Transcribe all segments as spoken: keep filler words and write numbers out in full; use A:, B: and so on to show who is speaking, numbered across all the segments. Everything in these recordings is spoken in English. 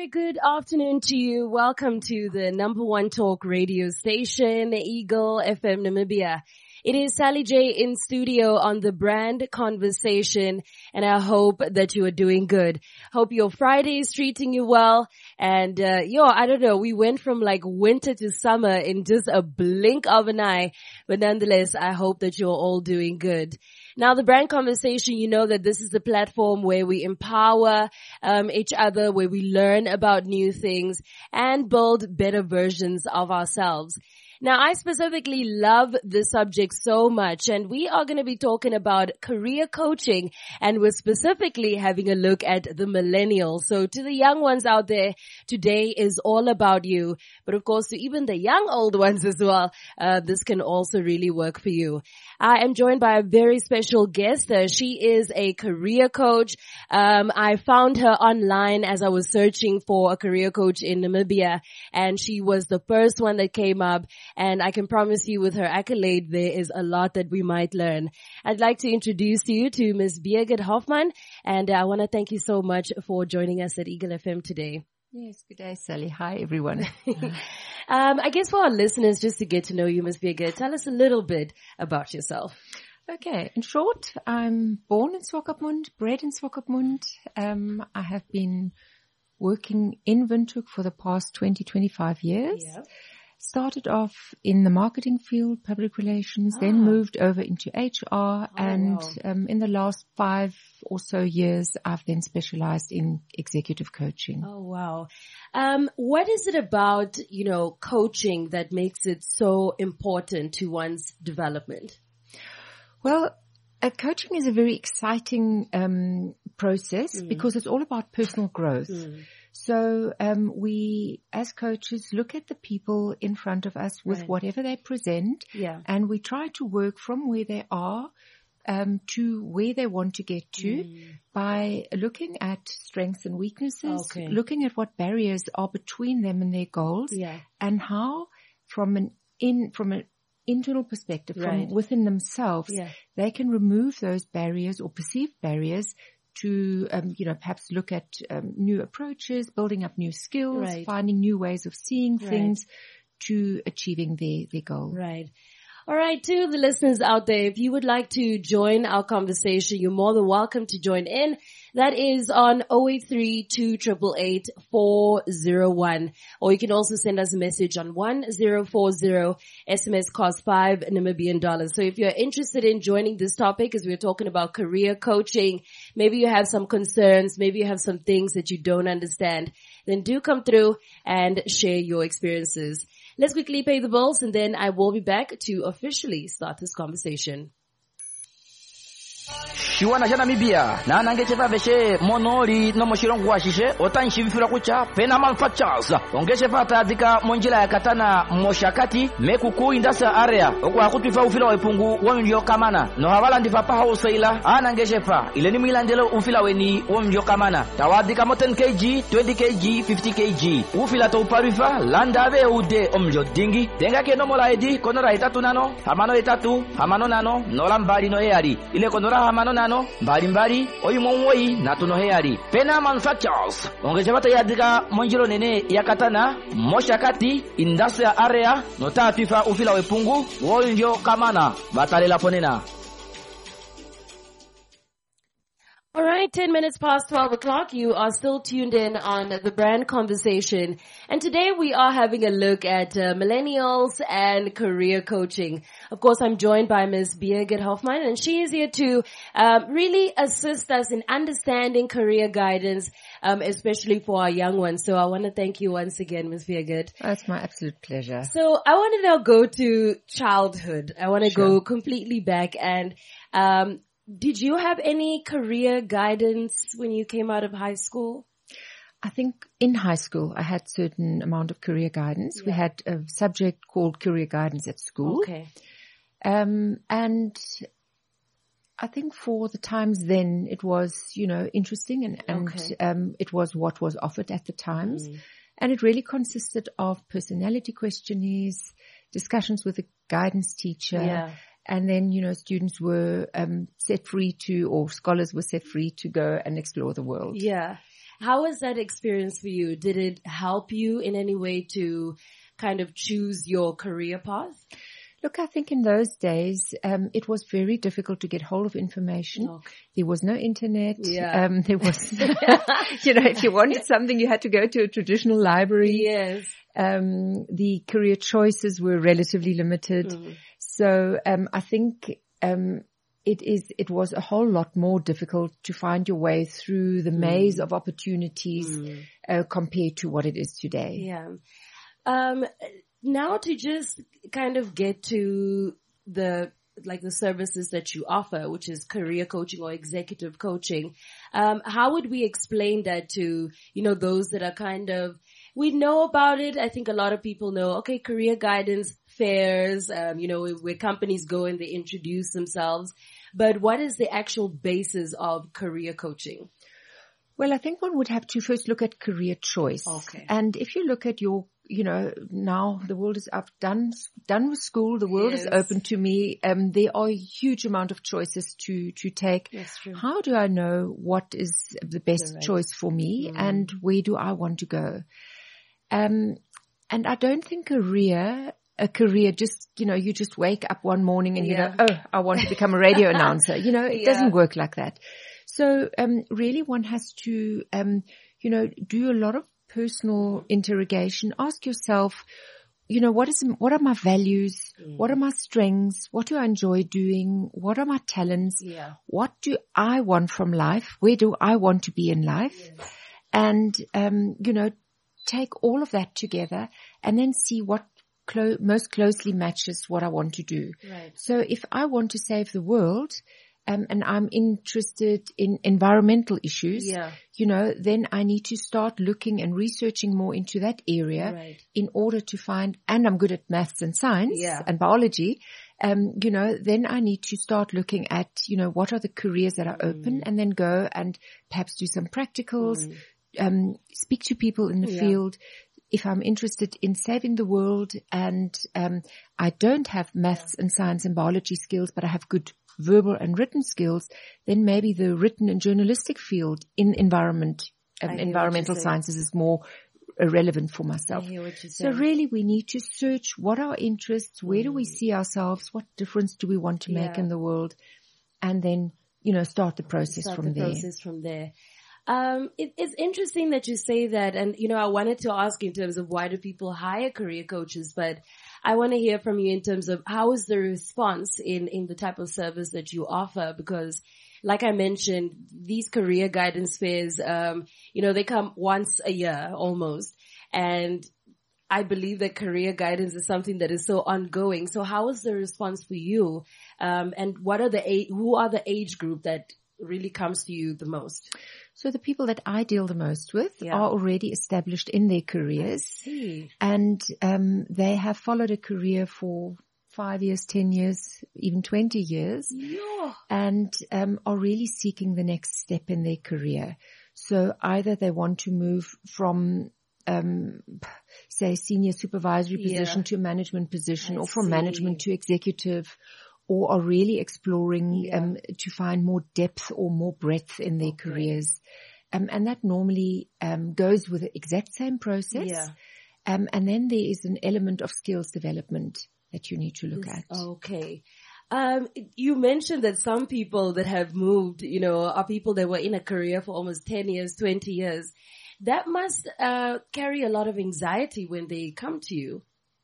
A: good afternoon to you. Welcome to the number one talk radio station, Eagle F M Namibia. It is Sally J in studio on the Brand Conversation, and I hope that you are doing good. Hope your Friday is treating you well. And, uh, yo, I don't know, we went from like winter to summer in just a blink of an eye. But nonetheless, I hope that you're all doing good. Now, the Brand Conversation, you know that this is the platform where we empower um, each other, where we learn about new things and build better versions of ourselves. Now, I specifically love this subject so much, and we are going to be talking about career coaching, and we're specifically having a look at the millennials. So to the young ones out there, today is all about you. But of course, to even the young old ones as well, uh, this can also really work for you. I am joined by a very special guest. Uh, she is a career coach. Um, I found her online as I was searching for a career coach in Namibia, and she was the first one that came up. And I can promise you with her accolade, there is a lot that we might learn. I'd like to introduce you to Miz Birgit Hoffman, and I want to thank you so much for joining us at Eagle F M today.
B: Yes, good day, Sally. Hi, everyone.
A: um, I guess for our listeners, just to get to know you, Miz Birgit, tell us a little bit about yourself.
B: Okay, in short, I'm born in Swakopmund, bred in Swakopmund. Um, I have been working in Windhoek for the past twenty, twenty-five years.
A: Yeah.
B: Started off in the marketing field, public relations,
A: Ah.
B: then moved over into H R,
A: Oh,
B: and
A: wow.
B: um, in the last five or so years, I've then specialized in executive coaching.
A: Oh, wow. Um, what is it about, you know, coaching that makes it so important to one's development?
B: Well, uh, coaching is a very exciting um, process
A: Mm.
B: because it's all about personal growth.
A: Mm.
B: So um, we, as coaches, look at the people in front of us with
A: Right.
B: whatever they present,
A: Yeah.
B: and we try to work from where they are um, to where they want to get to
A: Mm.
B: by looking at strengths and weaknesses,
A: Okay.
B: looking at what barriers are between them and their goals,
A: Yeah.
B: and how, from an in from an internal perspective,
A: Right.
B: from within themselves,
A: Yeah.
B: they can remove those barriers or perceived barriers to, um, you know, perhaps look at um, new approaches, building up new skills,
A: Right.
B: finding new ways of seeing
A: Right.
B: things to achieving their, their goal.
A: Right. All right, to the listeners out there, if you would like to join our conversation, you're more than welcome to join in. That is on zero eight three, two eight eight, four zero one. Or you can also send us a message on one zero four zero. S M S costs five Namibian dollars. So if you're interested in joining this topic, as we're talking about career coaching, maybe you have some concerns, maybe you have some things that you don't understand, then do come through and share your experiences. Let's quickly pay the bills, and then I will be back to officially start this conversation.
C: Shiwana cha Namibia na nangechepa veshe monoli no moshilongo washishe otanshivifira kucha pena manufactures ongechepa tadika monjila ya katana moshakati mekuku indasa area okwa kutwifa ufila wepungu wonjo kamana no havala ndifa pa hausaila anangechepa ile ni milandelo ufila weni wonjo kamana tawadika mo ten kilograms, twenty kilograms, fifty kilograms ufila to parifa landave ude omjo dingi tenga ke no mola edi konora itatu nano hamano itatu hamano nano nolambali no yari ile konora hamano nano mbali mbali oyumwoi na tunoheari pena manufactures ongejabata yadika monjiro nene yakatana moshakati industrial area nota twifa ufila wepungu wonjo kamana batalela ponena.
A: All right, ten minutes past twelve o'clock. You are still tuned in on the Brand Conversation. And today we are having a look at uh, millennials and career coaching. Of course, I'm joined by Miz Birgit Hoffman, and she is here to um, really assist us in understanding career guidance, um, especially for our young ones. So I want to thank you once again, Miz Birgit.
B: That's my absolute pleasure.
A: So I want to now go to childhood. I want to
B: Sure.
A: go completely back and um did you have any career guidance when you came out of high school?
B: I think in high school, I had certain amount of career guidance. We
A: Yeah.
B: had a subject called career guidance at school.
A: Okay.
B: Um, and I think for the times then it was, you know, interesting and, and,
A: Okay.
B: um, it was what was offered at the times.
A: Mm.
B: And it really consisted of personality questionnaires, discussions with a guidance teacher.
A: Yeah.
B: And then, you know, students were, um, set free to, or scholars were set free to go and explore the world.
A: Yeah. How was that experience for you? Did it help you in any way to kind of choose your career path?
B: Look, I think in those days, um, it was very difficult to get hold of information. Okay. There was no internet.
A: Yeah.
B: Um, there was, you know, if you wanted something, you had to go to a traditional library.
A: Yes.
B: Um, the career choices were relatively limited. Mm. So, um, I think, um, it is, it was a whole lot more difficult to find your way through the mm. maze of opportunities, mm. uh, compared to what it is today.
A: Yeah. Um, Now to just kind of get to the, like the services that you offer, which is career coaching or executive coaching, um, how would we explain that to, you know, those that are kind of, we know about it. I think a lot of people know, okay, career guidance fairs, um, you know, where companies go and they introduce themselves. But what is the actual basis of career coaching?
B: Well, I think one would have to first look at career choice.
A: Okay.
B: And if you look at your, you know, now the world is up, done, done with school. The world yes. is open to me. Um, there are a huge amount of choices to, to take.
A: That's true.
B: How do I know what is the best right. choice for me mm. and where do I want to go? Um, and I don't think career, a career just, you know, you just wake up one morning and
A: yeah.
B: you know, oh, I want to become a radio announcer. You know, it yeah. doesn't work like that. So, um, really one has to, um, you know, do a lot of personal interrogation. Ask yourself, you know, what is, what are my values? Mm. What are my strengths? What do I enjoy doing? What are my talents?
A: Yeah.
B: What do I want from life? Where do I want to be in life? Yes. And, um, you know, take all of that together and then see what clo- most closely matches what I want to do.
A: Right.
B: So if I want to save the world, Um, and I'm interested in environmental issues,
A: yeah.
B: you know, then I need to start looking and researching more into that area
A: right.
B: in order to find, and I'm good at maths and science
A: yeah.
B: and biology, um, you know, then I need to start looking at, you know, what are the careers that are mm. open and then go and perhaps do some practicals, mm. um, speak to people in the
A: yeah.
B: field. If I'm interested in saving the world and, um, I don't have maths yeah. and science and biology skills, but I have good verbal and written skills, then maybe the written and journalistic field in environment, um, environmental sciences is more uh, relevant for myself.
A: I hear what you're
B: so
A: saying.
B: really we need to search what are our interests, where mm. do we see ourselves, what difference do we want to make
A: yeah.
B: in the world, and then, you know, start the process
A: start
B: from
A: the
B: there.
A: process from there. Um, it, it's interesting that you say that, and you know, I wanted to ask in terms of why do people hire career coaches, but I want to hear from you in terms of how is the response in, in the type of service that you offer, because like I mentioned, these career guidance fairs, um, you know, they come once a year almost, and I believe that career guidance is something that is so ongoing. So how is the response for you? Um, and what are the, who are the age group that really comes to you the most?
B: So the people that I deal the most with
A: yeah.
B: are already established in their careers.
A: I see.
B: And um, they have followed a career for five years, ten years, even twenty years,
A: yeah.
B: and um, are really seeking the next step in their career. So either they want to move from um, say senior supervisory position
A: yeah.
B: to a management position,
A: I
B: or from
A: see.
B: management to executive, or are really exploring
A: yeah.
B: um, to find more depth or more breadth in their
A: okay.
B: careers. Um, and that normally um, goes with the exact same process.
A: Yeah.
B: Um, and then there is an element of skills development that you need to look
A: This,
B: at.
A: Okay. Um, you mentioned that some people that have moved, you know, are people that were in a career for almost ten years, twenty years. That must uh, carry a lot of anxiety when they come to you.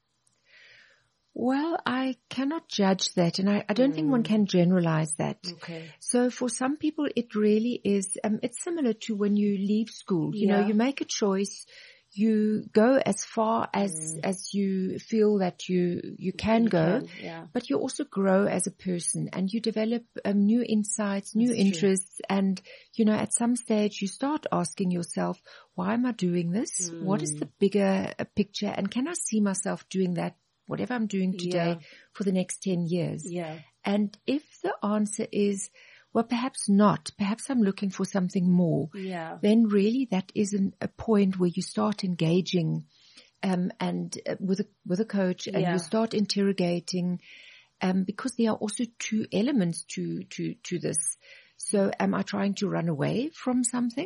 B: Well, I cannot judge that, and I, I don't mm. think one can generalize that.
A: Okay.
B: So for some people, it really is, um, it's similar to when you leave school. You
A: yeah.
B: know, you make a choice, you go as far as, mm. as you feel that you, you can you go,
A: can, yeah.
B: but you also grow as a person and you develop um, new insights, new
A: That's
B: interests. True. And, you know, at some stage you start asking yourself, why am I doing this? Mm. What is the bigger uh, picture? And can I see myself doing that? Whatever I'm doing today
A: yeah.
B: for the next ten years.
A: Yeah.
B: And if the answer is, well, perhaps not, perhaps I'm looking for something more,
A: yeah.
B: then really that is an, a point where you start engaging, um, and uh, with a, with a coach and
A: yeah.
B: you start interrogating, um, because there are also two elements to, to, to this. So am I trying to run away from something?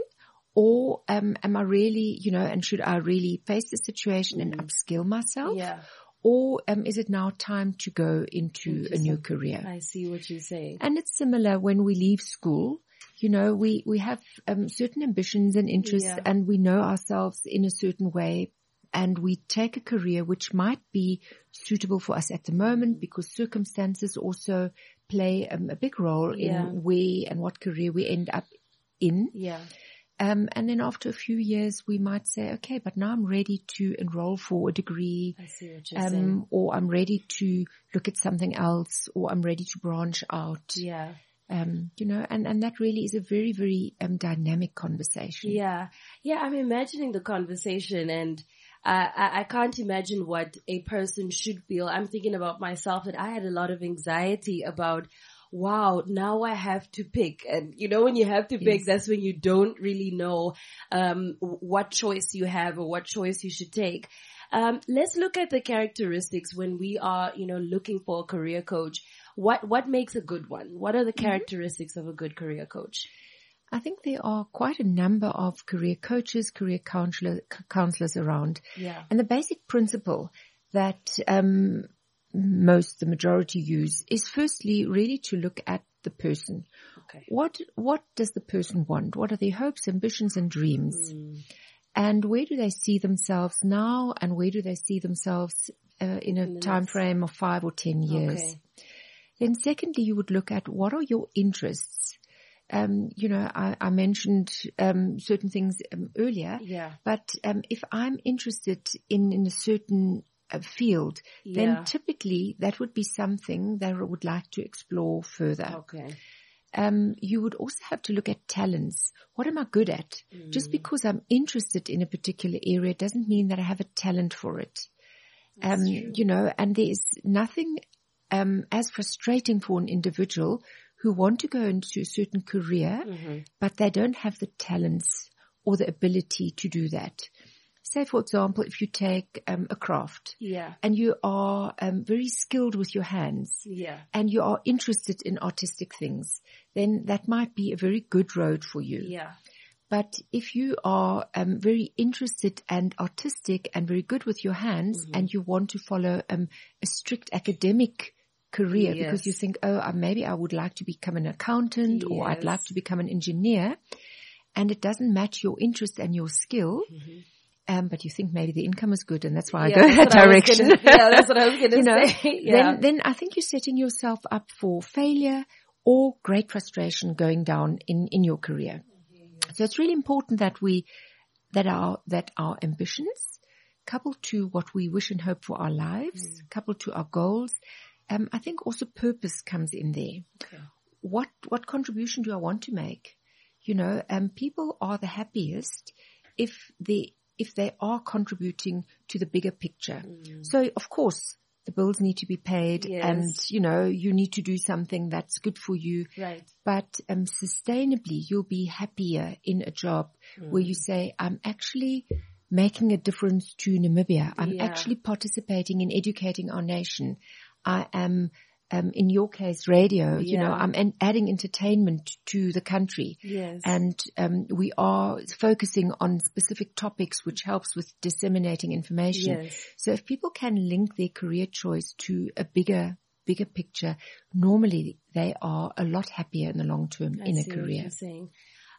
B: Or um, am I really, you know, and should I really face the situation
A: Mm-hmm.
B: and upskill myself?
A: Yeah.
B: Or um, is it now time to go into a new career?
A: I see what you're saying.
B: And it's similar when we leave school. You know, we, we have um, certain ambitions and interests,
A: Yeah.
B: and we know ourselves in a certain way, and we take a career which might be suitable for us at the moment because circumstances also play um, a big role
A: Yeah.
B: in where and what career we end up in.
A: Yeah.
B: Um, and then after a few years, we might say, okay, but now I'm ready to enroll for a degree,
A: I see what you're saying.
B: um, or I'm ready to look at something else, or I'm ready to branch out.
A: Yeah.
B: Um, you know, and, and that really is a very, very um, dynamic conversation.
A: Yeah. Yeah, I'm imagining the conversation, and uh, I, I can't imagine what a person should feel. I'm thinking about myself, that I had a lot of anxiety about, wow, now I have to pick. And you know, when you have to pick,
B: Yes.
A: that's when you don't really know um, what choice you have or what choice you should take. Um, let's look at the characteristics when we are, you know, looking for a career coach. What what makes a good one? What are the characteristics of a good career coach?
B: I think there are quite a number of career coaches, career counselor, counselors around.
A: Yeah.
B: And the basic principle that um, most, the majority use is firstly really to look at the person.
A: Okay.
B: What what does the person want? What are their hopes, ambitions, and dreams?
A: Mm.
B: And where do they see themselves now, and where do they see themselves uh, in a
A: In the
B: time
A: next-
B: frame of five or ten years?
A: Okay.
B: Then secondly, you would look at what are your interests. Um, you know, I, I mentioned um, certain things um, earlier,
A: Yeah.
B: but um, if I'm interested in, in a certain uh, field,
A: Yeah.
B: then typically that would be something that I would like to explore further.
A: Okay.
B: Um, you would also have to look at talents. What am I good at?
A: Mm.
B: Just because I'm interested in a particular area doesn't mean that I have a talent for it.
A: That's
B: Um,
A: true.
B: you know, and there is nothing um, as frustrating for an individual who want to go into a certain career,
A: Mm-hmm.
B: but they don't have the talents or the ability to do that. Say, for example, if you take um, a craft
A: Yeah.
B: and you are um, very skilled with your hands,
A: Yeah.
B: and you are interested in artistic things, then that might be a very good road for you.
A: Yeah.
B: But if you are um, very interested and artistic and very good with your hands,
A: Mm-hmm.
B: and you want to follow um, a strict academic career
A: Yes.
B: because you think, oh, uh, maybe I would like to become an accountant, or I'd
A: Yes.
B: like to become an engineer, and it doesn't match your interest and your skill,
A: Mm-hmm.
B: um, but you think maybe the income is good, and that's why
A: Yeah,
B: I go
A: that's
B: that
A: what I was
B: direction.
A: gonna- yeah, that's what I was going to
B: You know,
A: say. Yeah.
B: then, then I think you're setting yourself up for failure or great frustration going down in, in your career. So it's really important that we, that our, that our ambitions, coupled to what we wish and hope for our lives, coupled to our goals, um, I think also purpose comes in there.
A: Okay.
B: What, what contribution do I want to make? You know, um, people are the happiest if they, if they are contributing to the bigger picture.
A: Mm.
B: So of course the bills need to be paid,
A: Yes.
B: and, you know, you need to do something that's good for you.
A: Right.
B: But um, sustainably, you'll be happier in a job where you say, I'm actually making a difference to Namibia. I'm
A: Yeah.
B: actually participating in educating our nation. I am, um, in your case, radio. You know,
A: Yeah.
B: I'm an- adding entertainment to the country.
A: Yes.
B: And um, we are focusing on specific topics, which helps with disseminating information.
A: Yes.
B: So if people can link their career choice to a bigger, bigger picture, normally they are a lot happier in the long term
A: I
B: in a
A: see what
B: career.
A: you're saying.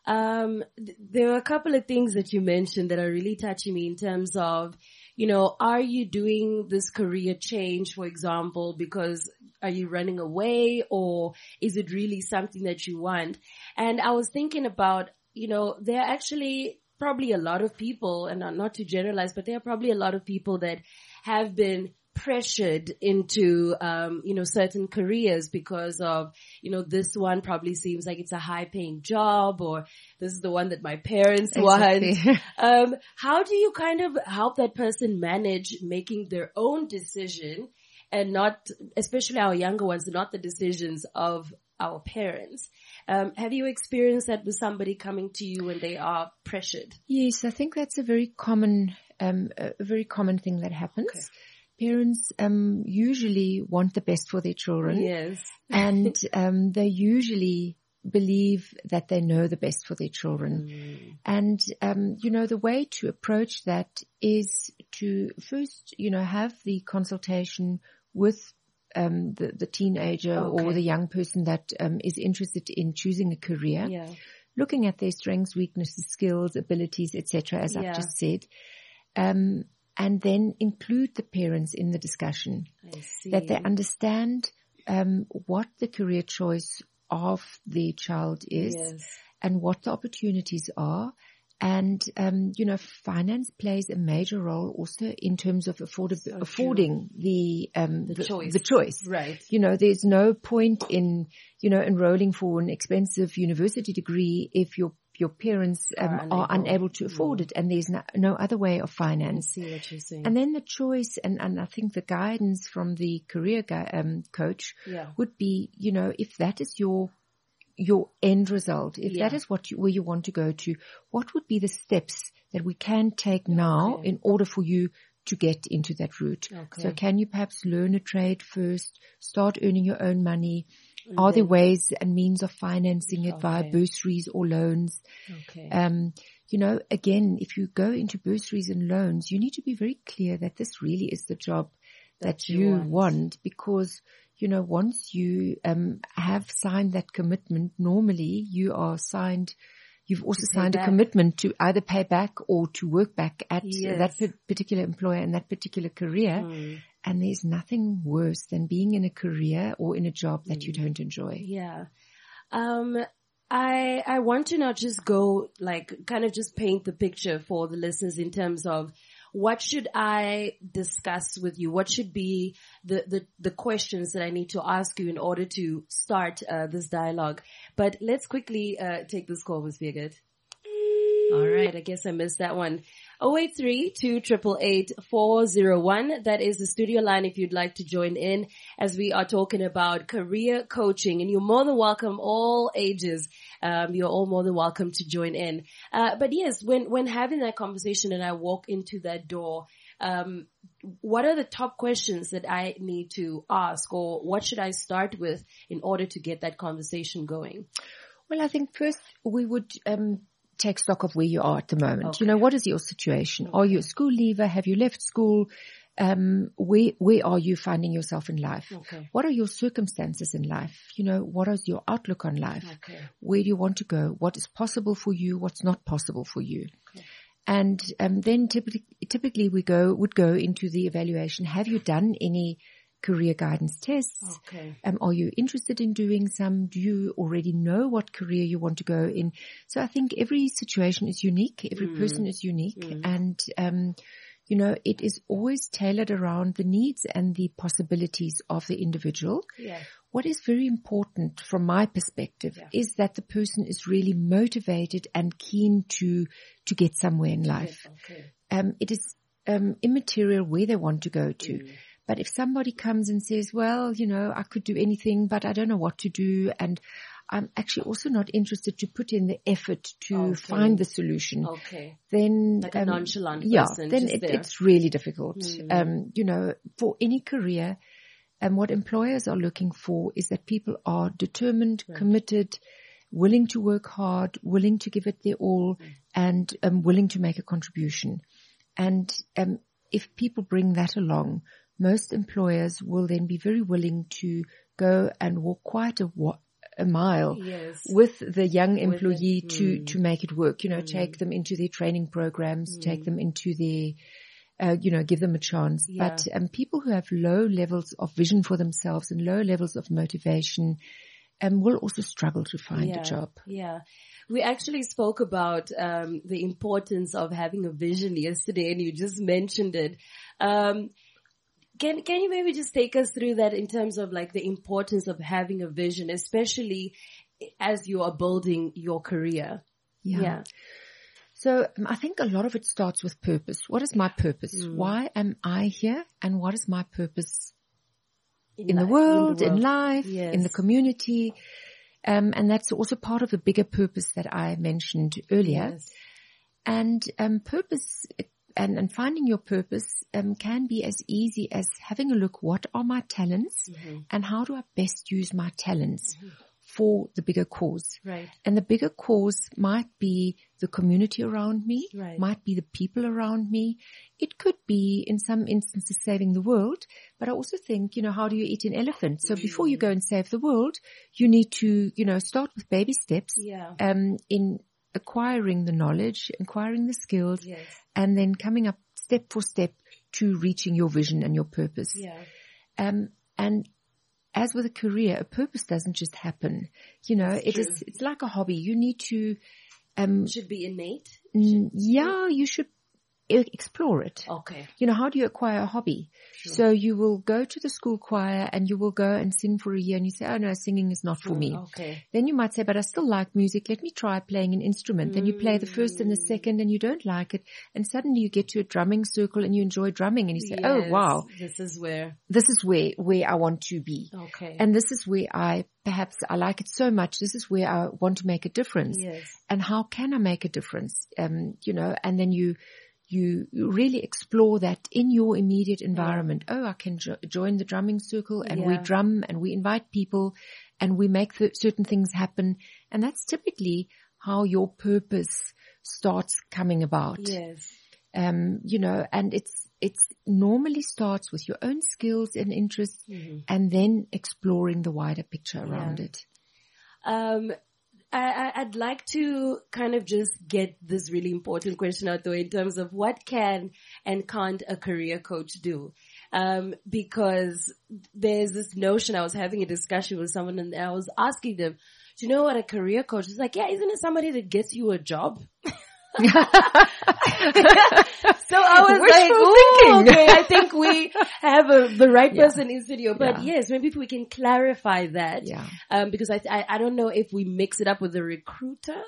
A: Um, th- there are a couple of things that you mentioned that are really touching me in terms of, you know, are you doing this career change, for example, because are you running away, or is it really something that you want? And I was thinking about, you know, there are actually probably a lot of people, and not, not to generalize, but there are probably a lot of people that have been pressured into, um, you know, certain careers because of, you know, this one probably seems like it's a high paying job, or this is the one that my parents
B: Exactly.
A: want. Um, how do you kind of help that person manage making their own decision, and not, especially our younger ones, not the decisions of our parents? Um, have you experienced that with somebody coming to you when they are pressured?
B: Yes, I think that's a very common, um, a very common thing that happens.
A: Okay.
B: Parents um, usually want the best for their children.
A: Yes.
B: And um, they usually believe that they know the best for their children. Mm. And, um, you know, the way to approach that is to first, you know, have the consultation with um, the, the teenager okay. or the young person that um, is interested in choosing a career,
A: yeah.
B: looking at their strengths, weaknesses, skills, abilities, et cetera, as yeah. I've just said. Um, and then include the parents in the discussion, that they understand um, what the career choice of the child is yes. and what the opportunities are. And, um, you know, finance plays a major role also in terms of afford- so affording the, um,
A: the,
B: the
A: choice.
B: The choice.
A: Right.
B: You know, there's no point in, you know, enrolling for an expensive university degree if your your parents um, are, unable. are unable to afford mm. it, and there's no, no other way of finance.
A: I see what you're saying.
B: And then the choice, and, and I think the guidance from the career gu- um, coach
A: yeah.
B: would be, you know, if that is your your end result, if
A: yeah.
B: that is what you, where you want to go to, what would be the steps that we can take now okay. in order for you to get into that route?
A: Okay.
B: So can you perhaps learn a trade first, start earning your own money? And Are there ways and means of financing it okay. via bursaries or loans?
A: Okay.
B: Um, you know, again, if you go into bursaries and loans, you need to be very clear that this really is the job that, that you, you want. want because, you know, once you um, have signed that commitment, normally you are signed, you've also signed back. a commitment to either pay back or to work back at
A: yes.
B: that particular employer and that particular career.
A: Mm.
B: And there's nothing worse than being in a career or in a job that mm. you don't enjoy.
A: Yeah. Um, I, I want to not just go like kind of just paint the picture for the listeners in terms of what should I discuss with you? What should be the, the, the questions that I need to ask you in order to start uh, this dialogue? But let's quickly uh, take this call, Miz Birgit. All right, I guess I missed that one. oh eight three, two eight eight, four oh one. That is the studio line if you'd like to join in as we are talking about career coaching. And you're more than welcome, all ages. Um, you're all more than welcome to join in. Uh, but yes, when, when having that conversation and I walk into that door, um, what are the top questions that I need to ask, or what should I start with in order to get that conversation going?
B: Well, I think first we would, um, take stock of where you are at the moment.
A: Okay.
B: You know, what is your situation?
A: Okay.
B: Are you a school leaver? Have you left school? Um, where, where are you finding yourself in life?
A: Okay.
B: What are your circumstances in life? You know, what is your outlook on life?
A: Okay.
B: Where do you want to go? What is possible for you? What's not possible for you?
A: Okay.
B: And, um, then typically, typically we go, would go into the evaluation. Have you done any career guidance tests?
A: Okay.
B: Um, are you interested in doing some? Do you already know what career you want to go in? So I think every situation is unique. Every mm. person is unique. Mm. And, um, you know, it is always tailored around the needs and the possibilities of the individual.
A: Yeah.
B: What is very important from my perspective yeah. is that the person is really motivated and keen to, to get somewhere in life.
A: Okay.
B: Um, it is, um, immaterial where they want to go to. Mm. But if somebody comes and says, well, you know, I could do anything, but I don't know what to do, and I'm actually also not interested to put in the effort to okay. find the solution,
A: okay.
B: then
A: like a um, nonchalant
B: yeah,
A: person,
B: then it, it's really difficult. Mm. Um, you know, for any career, and um, what employers are looking for is that people are determined, right. committed, willing to work hard, willing to give it their all, mm. and um, willing to make a contribution. And um, if people bring that along, most employers will then be very willing to go and walk quite a, a mile
A: yes.
B: with the young employee
A: it,
B: to,
A: mm.
B: to make it work, you know,
A: mm.
B: take them into their training programs,
A: mm.
B: take them into their, uh, you know, give them a chance.
A: Yeah.
B: But um, people who have low levels of vision for themselves and low levels of motivation um, will also struggle to find
A: yeah.
B: a job.
A: Yeah. We actually spoke about um, the importance of having a vision yesterday, and you just mentioned it. Um, Can, can you maybe just take us through that in terms of like the importance of having a vision, especially as you are building your career?
B: Yeah.
A: yeah.
B: So um, I think a lot of it starts with purpose. What is my purpose? Mm. Why am I here? And what is my purpose in, in, the, world, in the world, in life,
A: yes.
B: in the community? Um, and that's also part of the bigger purpose that I mentioned earlier.
A: Yes.
B: And um, purpose And, and finding your purpose um, can be as easy as having a look, what are my talents mm-hmm. and how do I best use my talents mm-hmm. for the bigger cause.
A: Right.
B: And the bigger cause might be the community around me,
A: Right.
B: might be the people around me. It could be, in some instances, saving the world. But I also think, you know, how do you eat an elephant? So before you go and save the world, you need to, you know, start with baby steps
A: Yeah.
B: um, in acquiring the knowledge, acquiring the skills,
A: Yes.
B: and then coming up step for step to reaching your vision and your purpose.
A: Yeah.
B: Um, and as with a career, a purpose doesn't just happen. You know,
A: That's
B: it
A: true.
B: is, it's like a hobby. You need to, um,
A: Should be innate.
B: mm, yeah, you should e- explore it.
A: Okay.
B: You know, how do you acquire a hobby?
A: Sure.
B: So you will go to the school choir and you will go and sing for a year and you say, oh no, singing is not for me.
A: Okay.
B: Then you might say, but I still like music. Let me try playing an instrument. Then you play the first and the second and you don't like it. And suddenly you get to a drumming circle and you enjoy drumming and you say, oh
A: Yes,
B: wow,
A: This is where.
B: this is where, where I want to be.
A: Okay.
B: And this is where I, perhaps I like it so much. This is where I want to make a difference.
A: Yes.
B: And how can I make a difference? Um, you know, and then you, you really explore that in your immediate environment. Oh, I can jo- join the drumming circle and we
A: Yeah.
B: drum and we invite people and we make th- certain things happen. And that's typically how your purpose starts coming about.
A: Yes.
B: Um, you know, and it's, it's normally starts with your own skills and interests
A: Mm-hmm.
B: and then exploring the wider picture around
A: Yeah.
B: it.
A: Um, I, I, I'd like to kind of just get this really important question out the way in terms of what can and can't a career coach do? Um, because there's this notion, I was having a discussion with someone and I was asking them, do you know what a career coach is? Like, yeah, isn't it somebody that gets you a job? So I was like,
B: Wishful
A: ooh,
B: thinking.
A: okay, I think we have a, the right
B: Yeah.
A: person in studio. But
B: Yeah.
A: yes, maybe if we can clarify that.
B: Yeah.
A: Um, because I, I, I don't know if we mix it up with a recruiter.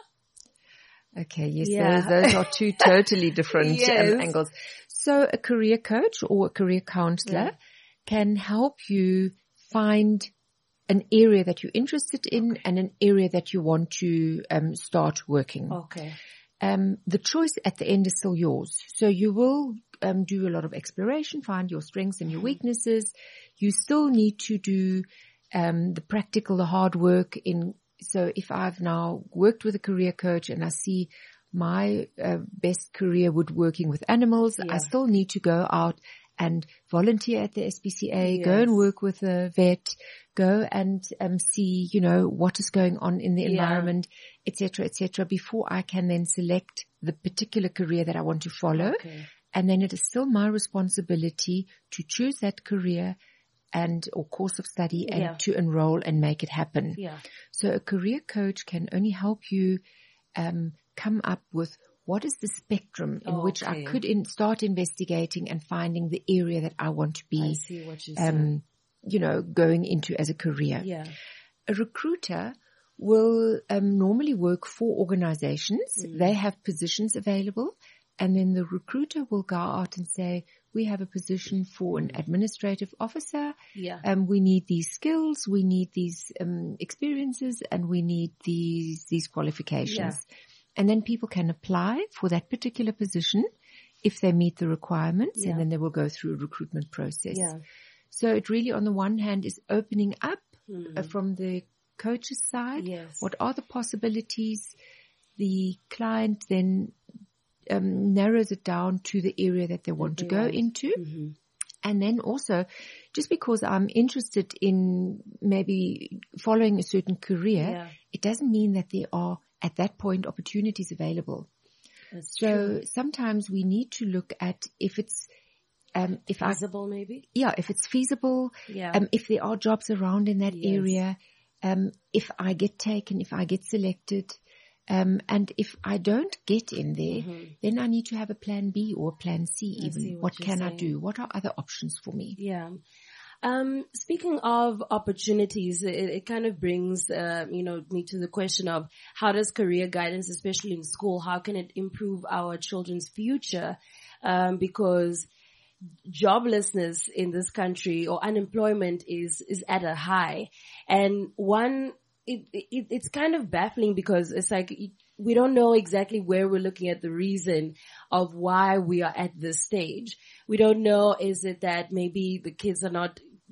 B: Okay, yes,
A: Yeah.
B: those, those are two totally different
A: Yes.
B: um, angles. So a career coach or a career counselor
A: Yeah.
B: can help you find an area that you're interested in and an area that you want to um, start working.
A: Okay.
B: Um, the choice at the end is still yours. So you will um, do a lot of exploration, find your strengths and your weaknesses. You still need to do um, the practical, the hard work in. So if I've now worked with a career coach and I see my uh, best career would working with animals,
A: Yeah.
B: I still need to go out and volunteer at the S P C A, go
A: Yes.
B: and work with a vet, go and um, see, you know, what is going on in the
A: Yeah.
B: environment, et cetera, et cetera, before I can then select the particular career that I want to follow.
A: Okay.
B: And then it is still my responsibility to choose that career and or course of study and
A: Yeah.
B: to enroll and make it happen.
A: Yeah.
B: So a career coach can only help you um, come up with what is the spectrum in which I
A: Okay.
B: could in, start investigating and finding the area that I want to
A: I
B: be,
A: see what you're saying.
B: um, you know, going into as a career.
A: Yeah.
B: A recruiter will um, normally work for organizations.
A: Mm.
B: They have positions available, and then the recruiter will go out and say, we have a position for an administrative officer.
A: Yeah.
B: Um, we need these skills, we need these um, experiences, and we need these these qualifications. And then people can apply for that particular position if they meet the requirements,
A: Yeah.
B: and then they will go through a recruitment process.
A: Yeah.
B: So it really, on the one hand, is opening up
A: Mm.
B: uh, from the coach's side.
A: Yes.
B: What are the possibilities? The client then um, narrows it down to the area that they want to
A: they
B: go
A: want.
B: into.
A: Mm-hmm.
B: And then also, just because I'm interested in maybe following a certain career,
A: Yeah.
B: it doesn't mean that there are, at that point, opportunities available.
A: That's
B: So
A: true.
B: sometimes we need to look at if it's, um, if I,
A: Feasible, maybe?
B: yeah, if it's feasible,
A: Yeah.
B: um, if there are jobs around in that
A: Yes.
B: area, um, if I get taken, if I get selected, um, and if I don't get in there,
A: Mhm.
B: then I need to have a plan B or a plan C
A: I
B: even.
A: see what
B: What
A: you're
B: can I
A: saying.
B: do? What are other options for me?
A: Yeah. Um, speaking of opportunities, it, it kind of brings, uh, you know, me to the question of how does career guidance, especially in school, how can it improve our children's future? Um, because joblessness in this country or unemployment is, is at a high. And one, it, it, it's kind of baffling because it's like, we don't know exactly where we're looking at the reason of why we are at this stage. We don't know, is it that maybe the kids are not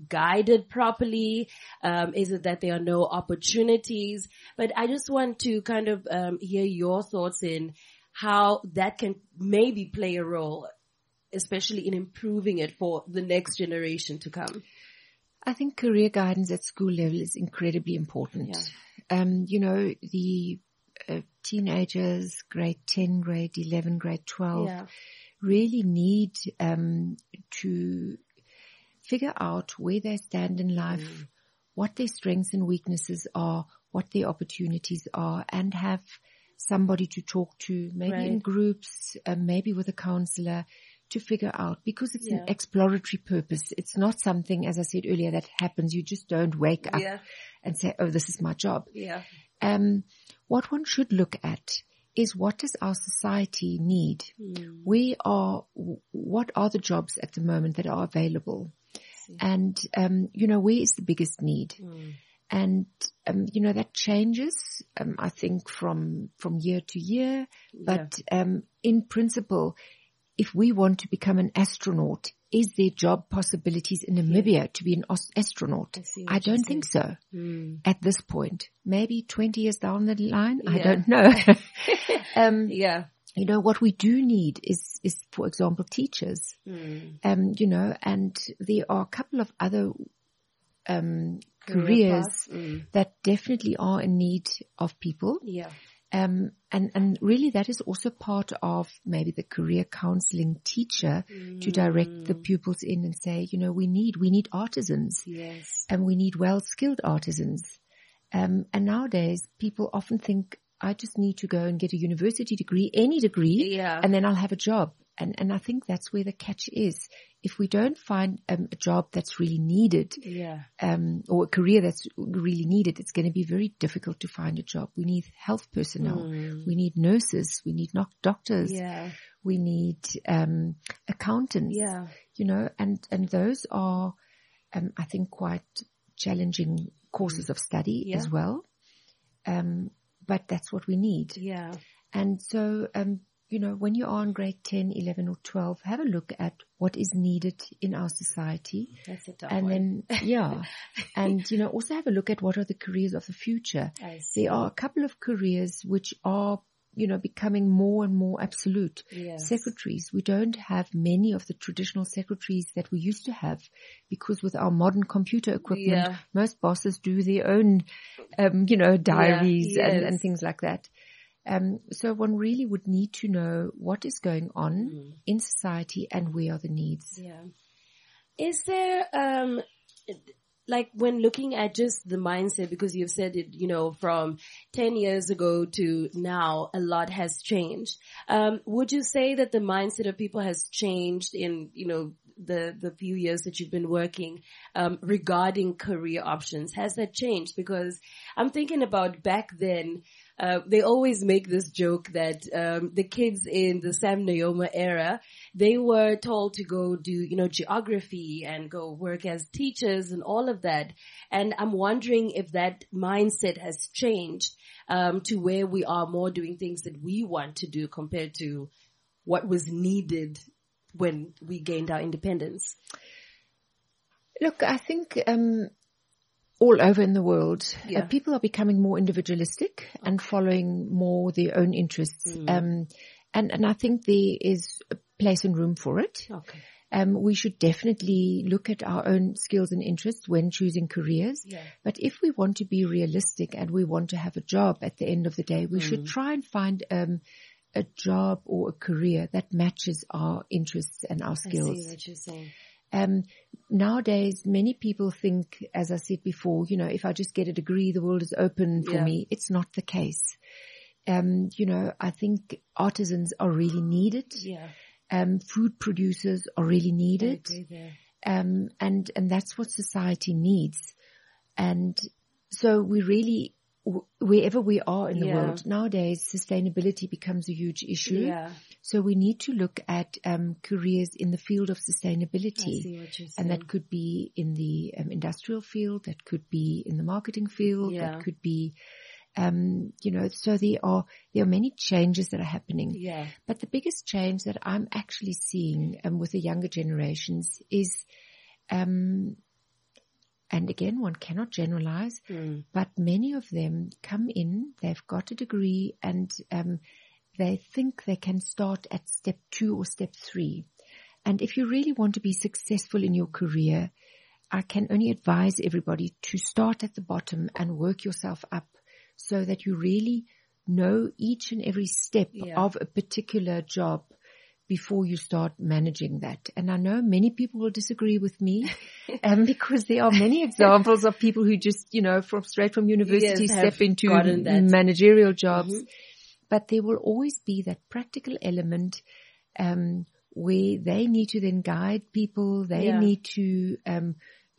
A: guided properly? Um, is it that there are no opportunities? But I just want to kind of um, hear your thoughts in how that can maybe play a role, especially in improving it for the next generation to come.
B: I think career guidance at school level is incredibly important. Yeah. Um, you know, the uh, teenagers, grade ten, grade eleven, grade twelve, yeah. really need um, to figure out where they stand in life, mm. what their strengths and weaknesses are, what their opportunities are, and have somebody to talk to, maybe right. in groups, uh, maybe with a counselor, to figure out, because it's yeah. an exploratory purpose. It's not something, as I said earlier, that happens. You just don't wake up yeah. and say, oh, this is my job.
A: Yeah.
B: Um, what one should look at is, what does our society need? Mm. We are, what are the jobs at the moment that are available? And, um, you know, where is the biggest need? Mm. And, um, you know, that changes, um, I think from, from year to year. But, yeah. um, in principle, if we want to become an astronaut, is there job possibilities in Namibia yeah. to be an astronaut? I, I don't think so mm. at this point. Maybe twenty years down the line, yeah. I don't know. um,
A: yeah.
B: You know, what we do need is, is, for example, teachers. Mm. Um, you know, and there are a couple of other, um, careers mm. that definitely are in need of people.
A: Yeah.
B: Um, and, and really that is also part of maybe the career counseling teacher mm. to direct the pupils in and say, you know, we need, we need artisans.
A: Yes.
B: And we need well-skilled artisans. Um, and nowadays people often think, I just need to go and get a university degree, any degree,
A: yeah.
B: and then I'll have a job. And, and I think that's where the catch is. If we don't find um, a job that's really needed,
A: yeah.
B: um, or a career that's really needed, it's going to be very difficult to find a job. We need health personnel. Mm. We need nurses. We need doctors.
A: Yeah.
B: We need um, accountants.
A: Yeah.
B: You know, and, and those are, um, I think, quite challenging courses of study
A: yeah.
B: as well. Um, but that's what we need.
A: Yeah.
B: And so, um, you know, when you are in grade ten, eleven or twelve, have a look at what is needed in our society.
A: That's a tough
B: and
A: one.
B: then, yeah. And, you know, also have a look at what are the careers of the future.
A: I see.
B: There are a couple of careers which are, you know, becoming more and more absolute.
A: Yes.
B: Secretaries. We don't have many of the traditional secretaries that we used to have, because with our modern computer equipment,
A: yeah.
B: most bosses do their own, um, you know, diaries
A: yeah. yes.
B: and, and things like that. Um, so one really would need to know what is going on mm. in society and where are the needs.
A: Yeah. Is there, um, like when looking at just the mindset, because you've said it, you know, from ten years ago to now, a lot has changed. Um, would you say that the mindset of people has changed in, you know, the, the few years that you've been working, um, regarding career options? Has that changed? Because I'm thinking about back then, Uh, they always make this joke that um, the kids in the Sam Nujoma era, they were told to go do, you know, geography and go work as teachers and all of that. And I'm wondering if that mindset has changed um, to where we are more doing things that we want to do compared to what was needed when we gained our independence.
B: Look, I think um all over in the world,
A: yeah.
B: uh, people are becoming more individualistic okay. and following more their own interests. Mm. Um, and, and I think there is a place and room for it.
A: Okay.
B: Um, we should definitely look at our own skills and interests when choosing careers.
A: Yeah.
B: But if we want to be realistic and we want to have a job at the end of the day, we mm. should try and find um, a job or a career that matches our interests and our skills.
A: I see what you're saying.
B: Um, nowadays, many people think, as I said before, you know, if I just get a degree, the world is open for
A: yeah.
B: me. It's not the case. Um, you know, I think artisans are really needed.
A: Yeah.
B: Um, food producers are really needed.
A: I agree there.
B: Um, and, and that's what society needs. And so we really, wherever we are in the
A: yeah.
B: world nowadays, sustainability becomes a huge issue.
A: Yeah.
B: So we need to look at um, careers in the field of sustainability.
A: I see what you're saying.
B: And that could be in the um, industrial field, that could be in the marketing field,
A: yeah.
B: that could be, um, you know, so there are, there are many changes that are happening.
A: Yeah.
B: But the biggest change that I'm actually seeing um, with the younger generations is, um, and again, one cannot generalize,
A: Mm.
B: but many of them come in, they've got a degree, and um, they think they can start at step two or step three. And if you really want to be successful in your career, I can only advise everybody to start at the bottom and work yourself up so that you really know each and every step
A: Yeah.
B: of a particular job before you start managing that. And I know many people will disagree with me um, because there are many examples of people who just, you know, from straight from university
A: Yes, have
B: step into
A: gotten that.
B: managerial jobs.
A: Mhm.
B: But there will always be that practical element um, where they need to then guide people. They
A: Yeah.
B: need to um,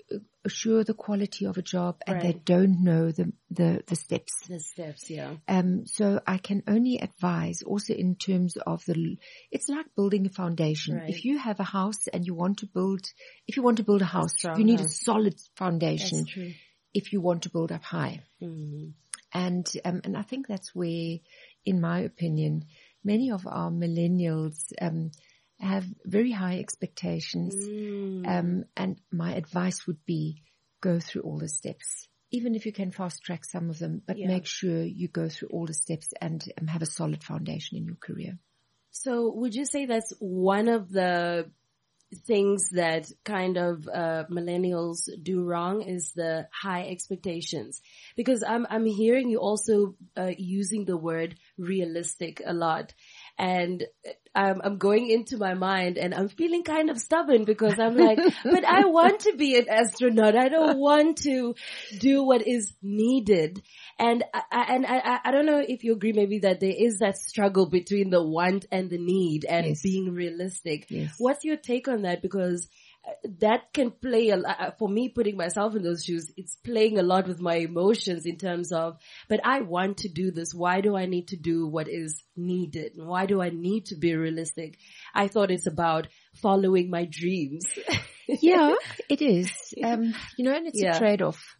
B: assure the quality of a job, and they
A: Right.
B: don't know the, the, the steps.
A: The steps, yeah.
B: Um, so I can only advise also in terms of the, it's like building a foundation.
A: Right.
B: If you have a house and you want to build, if you want to build a house,
A: strong
B: you need
A: house.
B: a solid foundation
A: That's true.
B: if you want to build up high.
A: Mm.
B: And, um, and I think that's where, in my opinion, many of our millennials, um, have very high expectations.
A: Mm.
B: Um, and my advice would be go through all the steps, even if you can fast track some of them, but
A: Yeah.
B: make sure you go through all the steps and um, have a solid foundation in your career.
A: So would you say that's one of the things that kind of uh, millennials do wrong is the high expectations? Because I'm I'm hearing you also uh, using the word realistic a lot, and I'm I'm going into my mind and I'm feeling kind of stubborn because I'm like, but I want to be an astronaut. I don't want to do what is needed. And I, I and I I don't know if you agree maybe that there is that struggle between the want and the need and
B: Yes.
A: being realistic.
B: Yes.
A: What's your take on that? Because that can play a lot, for me putting myself in those shoes, it's playing a lot with my emotions in terms of, but I want to do this. Why do I need to do what is needed? Why do I need to be realistic? I thought it's about following my dreams.
B: Yeah, it is. Um, you know, and it's
A: Yeah.
B: a trade-off.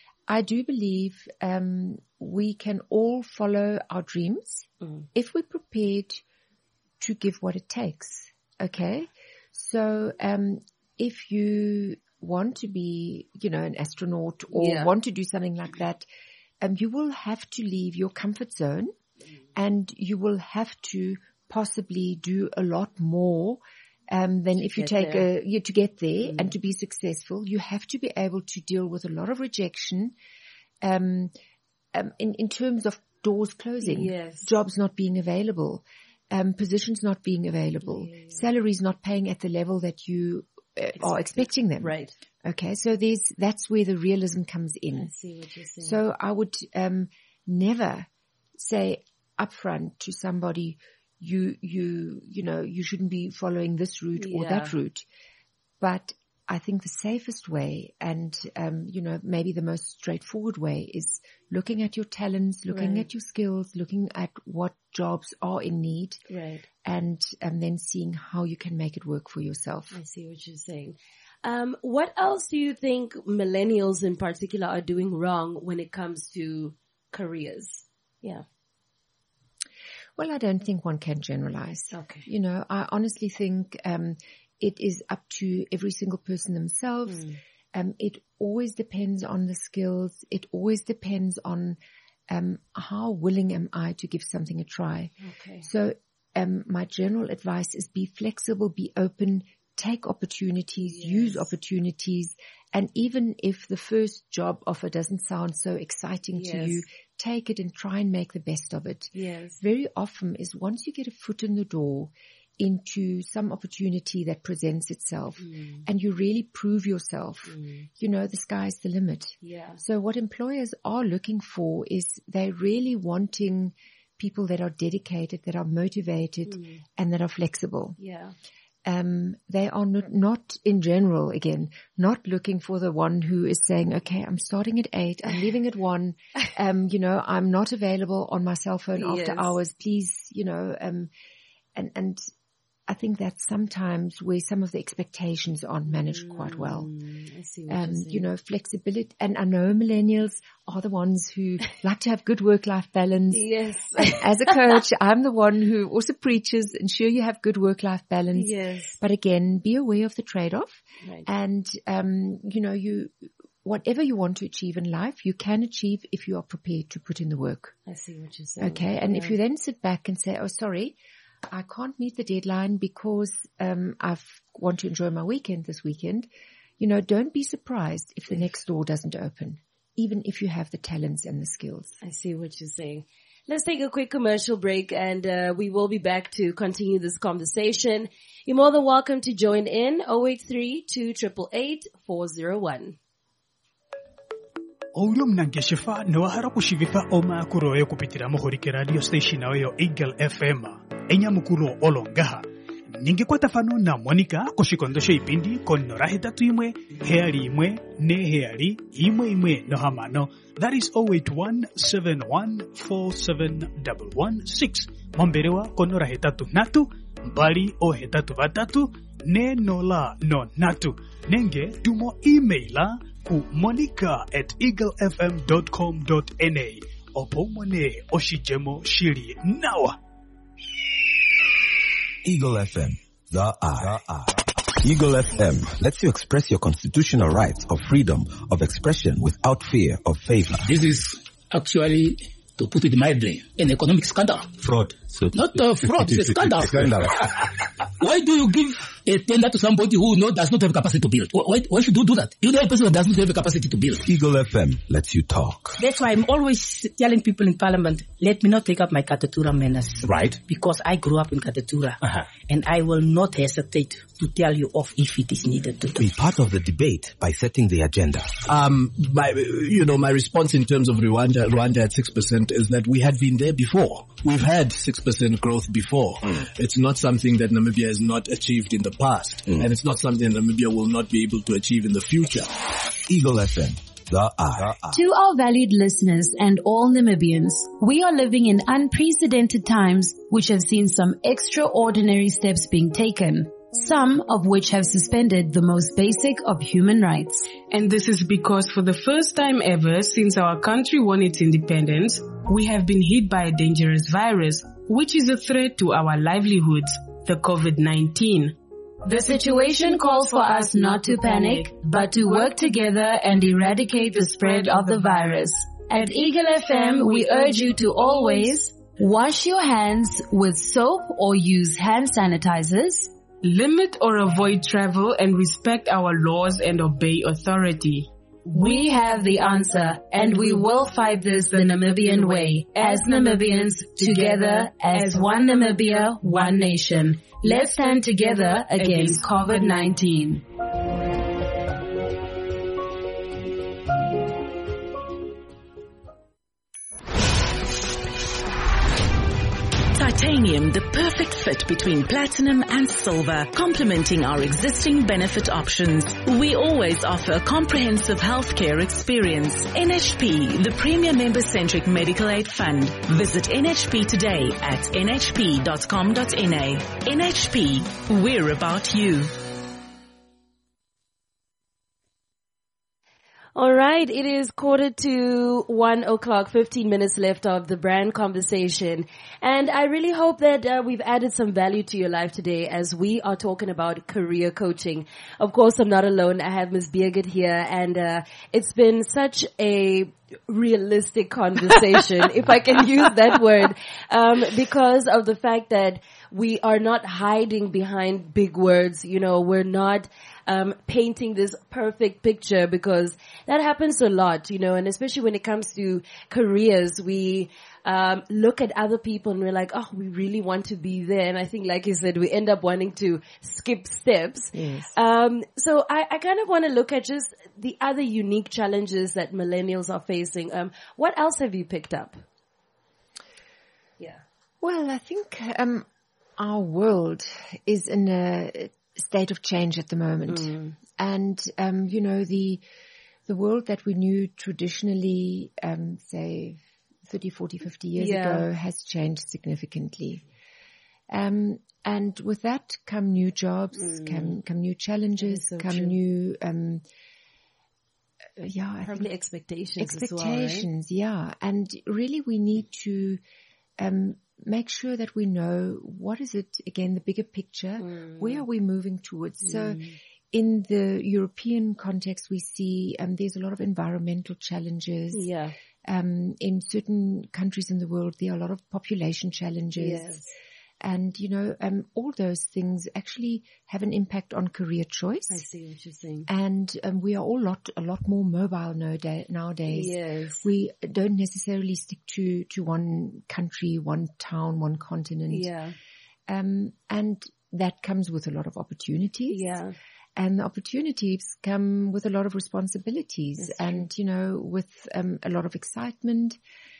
B: I do believe um, we can all follow our dreams
A: Mm.
B: if we're prepared to give what it takes. Okay? So, um, if you want to be, you know, an astronaut or
A: Yeah.
B: want to do something like that, um, you will have to leave your comfort zone and you will have to possibly do a lot more um, than if you
A: get
B: take
A: there.
B: a, you to get there
A: Mm.
B: and to be successful. You have to be able to deal with a lot of rejection, um, um, in, in terms of doors closing,
A: Yes.
B: jobs not being available, um, positions not being available,
A: Yeah, yeah.
B: salaries not paying at the level that you uh, are expecting them.
A: Right.
B: Okay, so there's that's where the realism comes
A: I
B: in.
A: see what you're saying.
B: So I would um, never say upfront to somebody, you you you know you shouldn't be following this route or
A: Yeah.
B: that route. But I think the safest way and, um, you know, maybe the most straightforward way is looking at your talents, looking
A: Right.
B: at your skills, looking at what jobs are in need,
A: Right.
B: and, and then seeing how you can make it work for yourself.
A: I see what you're saying. Um, what else do you think millennials in particular are doing wrong when it comes to careers? Yeah.
B: Well, I don't think one can generalize.
A: Okay.
B: You know, I honestly think, um, it is up to every single person themselves.
A: Mm.
B: Um, it always depends on the skills. It always depends on, um, how willing am I to give something a try.
A: Okay.
B: So, um, my general advice is be flexible, be open, take opportunities,
A: Yes.
B: use opportunities. And even if the first job offer doesn't sound so exciting to
A: Yes.
B: you, take it and try and make the best of it.
A: Yes.
B: Very often is once you get a foot in the door into some opportunity that presents itself
A: Mm.
B: and you really prove yourself,
A: Mm.
B: you know, the sky's the limit.
A: Yeah.
B: So what employers are looking for is they're really wanting people that are dedicated, that are motivated,
A: Mm.
B: and that are flexible.
A: Yeah.
B: Um, they are not, not in general, again, not looking for the one who is saying, okay, I'm starting at eight, I'm leaving at one, um, you know, I'm not available on my cell phone after
A: Yes.
B: hours, please, you know, um, and, and I think that's sometimes where some of the expectations aren't managed quite well.
A: Mm, I see what
B: Um,
A: you're saying.
B: you know, flexibility, and I know millennials are the ones who like to have good work-life balance.
A: Yes.
B: As a coach, I'm the one who also preaches, ensure you have good work-life balance.
A: Yes.
B: But again, be aware of the trade-off.
A: Right.
B: And, um, you know, you, whatever you want to achieve in life, you can achieve if you are prepared to put in the work.
A: I see what you're saying.
B: Okay. And
A: yeah.
B: if you then sit back and say, oh, sorry, I can't meet the deadline because um I want to enjoy my weekend this weekend, you know, don't be surprised if the next door doesn't open, even if you have the talents and the skills.
A: I see what you're saying. Let's take a quick commercial break, and uh, we will be back to continue this conversation. You're more than welcome to join in. zero eight three, two eight eight eight, four zero one.
D: Ouro mnangeshefa niwahara kushivifa oma kuroyo kupitira muhurike radio station ayo Eagle F M enya mukuro olongaha ninge kwa tafano na Monica kushikondosha ipindi konora hetatu imwe heali imwe ne heali imwe imwe no hamano. That is zero eight one, seven one four seven one one six. Momberewa konora hetatu natu mbali o hetatu batatu ne nola no natu nenge tumo emaila ku monica at eaglefm dot com dot n a opomone oshijemo shiri nawa.
E: Eagle F M, the eye. The eye. Eagle F M lets you express your constitutional rights of freedom of expression without fear of favor.
F: This is actually, to put it mildly, an economic scandal.
E: Fraud. So
F: Not a fraud, it's a scandal.
E: Scandal.
F: Why do you give a tender to somebody who no, does not have capacity to build? Why, why should you do that? You know a person who does not have the capacity to build.
E: Eagle F M lets you talk.
G: That's why I'm always telling people in Parliament, let me not take up my Katatura manners.
F: Right.
G: Because I grew up in Katatura.
F: Uh-huh.
G: And I will not hesitate to tell you off if it is needed to do.
E: Be part of the debate by setting the agenda.
H: Um, my, you know, my response in terms of Rwanda, Rwanda at six percent is that we had been there before. We've had six percent growth before. Mm. It's not something that Namibia has not achieved in the past. Mm. And it's not something that Namibia will not be able to achieve in the future.
E: Eagle F M, the eye.
I: To our valued listeners and all Namibians, we are living in unprecedented times which have seen some extraordinary steps being taken, some of which have suspended the most basic of human rights.
J: And this is because for the first time ever since our country won its independence, we have been hit by a dangerous virus, which is a threat to our livelihoods, the COVID nineteen.
I: The situation calls for us not to panic, but to work together and eradicate the spread of the virus. At Eagle F M, we urge you to always wash your hands with soap or use hand sanitizers,
J: limit or avoid travel, and respect our laws and obey authority.
I: We have the answer, and we will fight this the Namibian way. As Namibians, together, as one Namibia, one nation. Let's stand together against COVID nineteen.
K: Titanium, the perfect fit between platinum and silver, complementing our existing benefit options. We always offer a comprehensive healthcare experience. N H P, the premier member-centric medical aid fund. Visit N H P today at n h p dot com dot n a. N H P, we're about you.
A: All right, it is quarter to one o'clock, fifteen minutes left of the brand conversation. And I really hope that uh, we've added some value to your life today as we are talking about career coaching. Of course, I'm not alone. I have Miz Birgit here, and uh, it's been such a realistic conversation, if I can use that word, um, because of the fact that we are not hiding behind big words. You know, we're not um painting this perfect picture, because that happens a lot, you know, and especially when it comes to careers, we um look at other people and we're like, oh, we really want to be there. And I think, like you said, we end up wanting to skip steps.
B: Yes.
A: Um so I, I kind of want to look at just the other unique challenges that millennials are facing. Um what else have you picked up? Yeah.
B: Well, I think um our world is in a state of change at the moment. Mm. And, um, you know, the, the world that we knew traditionally, um, say thirty, forty, fifty years yeah. ago has changed significantly. Um, and with that come new jobs, mm. come, come new challenges, so come true. new, um, yeah, I
A: probably
B: think
A: expectations.
B: Expectations,
A: as well, right?
B: yeah. And really we need to, um, make sure that we know what is it, again, the bigger picture, mm. where are we moving towards? Mm. So in the European context, we see um, there's a lot of environmental challenges.
A: Yeah.
B: Um, in certain countries in the world, there are a lot of population challenges.
A: Yes.
B: And, you know, um, all those things actually have an impact on career choice.
A: I see what you're saying.
B: And um, we are all lot, a lot more mobile nowadays.
A: Yes.
B: We don't necessarily stick to, to one country, one town, one continent.
A: Yeah.
B: Um, and that comes with a lot of opportunities.
A: Yeah.
B: And the opportunities come with a lot of responsibilities.
A: That's
B: and, you know, with um, a lot of excitement.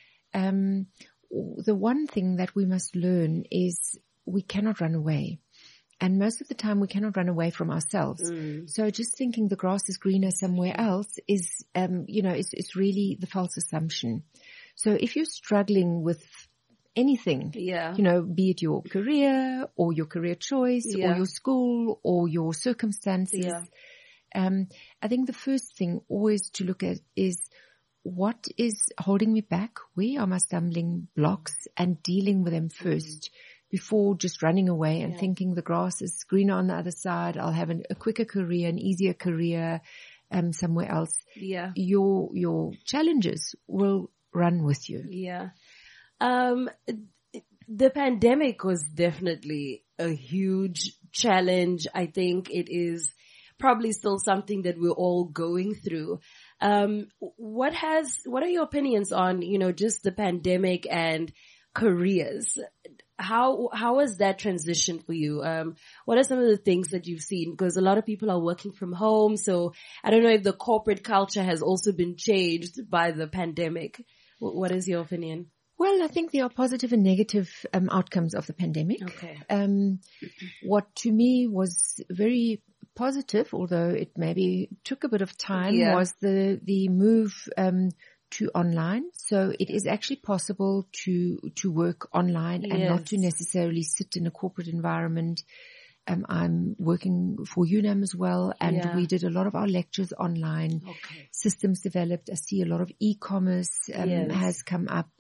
B: Um, the one thing that we must learn is we cannot run away. And most of the time we cannot run away from ourselves.
A: Mm.
B: So just thinking the grass is greener somewhere else is, um, you know, it's, it's really the false assumption. So if you're struggling with anything,
A: yeah.
B: you know, be it your career or your career choice
A: yeah.
B: or your school or your circumstances,
A: yeah.
B: um, I think the first thing always to look at is, what is holding me back? Where are my stumbling blocks? And dealing with them first mm. before just running away and yeah. thinking the grass is greener on the other side. I'll have an, a quicker career, an easier career, um, somewhere else.
A: Yeah.
B: Your, your challenges will run with you.
A: Yeah. Um, the pandemic was definitely a huge challenge. I think it is probably still something that we're all going through. Um, what has, what are your opinions on, you know, just the pandemic and careers? How, how has that transition for you? Um, what are some of the things that you've seen? Because a lot of people are working from home. So I don't know if the corporate culture has also been changed by the pandemic. What is your opinion?
B: Well, I think there are positive and negative um, outcomes of the pandemic.
A: Okay.
B: Um, what to me was very positive, although it maybe took a bit of time,
A: yeah.
B: was the the move um, to online. So it is actually possible to to work online and
A: yes.
B: not to necessarily sit in a corporate environment. Um, I'm working for UNAM as well, and
A: yeah.
B: we did a lot of our lectures online.
A: Okay.
B: Systems developed. I see a lot of e-commerce um,
A: yes.
B: has come up.